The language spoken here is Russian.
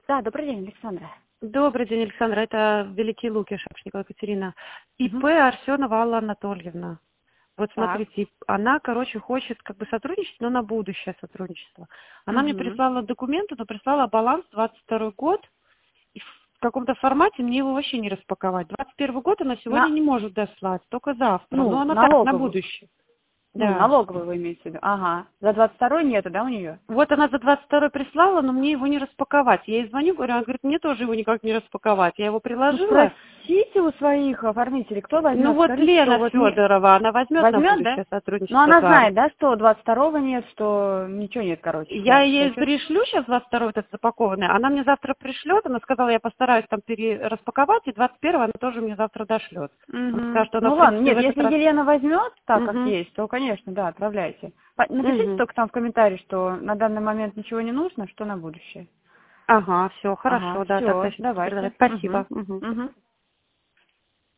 Да, добрый день, Александра. Добрый день, Александра. Это Великие Луки, Шапшникова Екатерина. ИП Арсенова Алла Анатольевна. Вот Так. смотрите, она, хочет сотрудничать, но на будущее сотрудничество. Она мне Мгм. прислала документы, но прислала баланс 22 год. И в каком-то формате мне его вообще не распаковать. 21 год она сегодня На, не может дослать, только завтра. Но ну, она так, на налоговую. будущее. Ну, Да. налоговую вы имеете в виду. Ага. За 22-й нету, да, у нее? Вот она за 22 прислала, но мне его не распаковать. Я ей звоню, говорю, она говорит, мне тоже его никак не распаковать. Я его Ну, приложила. спросите у своих оформителей, кто Ну возьмет. вот Скажите, что Лена вот не... Федорова, она возьмет на Возьмет, да? будущее Ну, сотрудничество, она да. знает, да, что 22-го нет, что ничего нет, короче, Я да. Что ей еще? пришлю сейчас 22 этот запакованный, она мне завтра пришлет, она сказала, я постараюсь там распаковать, и 21 она тоже мне завтра дошлет. Она Угу. скажет, что она, Ну, в ладно, принципе, нет, в этот если раз... Елена возьмет так, как Угу, есть, то, конечно, да, отправляйте. Напишите угу. только там в комментарии, что на данный момент ничего не нужно, что на будущее. Ага, все, Ага, хорошо, да, тогда все, сейчас давайте. передавать. Угу. Спасибо. Угу. Угу.